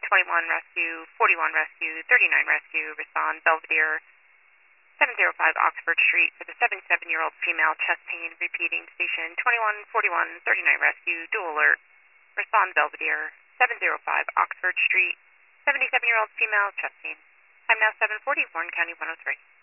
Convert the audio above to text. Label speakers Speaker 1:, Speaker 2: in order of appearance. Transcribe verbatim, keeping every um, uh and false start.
Speaker 1: twenty-one Rescue, forty-one Rescue, thirty-nine Rescue, respond Belvedere, seven oh five Oxford Street for the seventy-seven-year-old female chest pain, repeating station twenty-one forty-one, thirty-nine Rescue, dual alert, respond Belvedere, seven oh five Oxford Street, seventy-seven-year-old female chest pain. Time now seven forty, Warren County one oh three.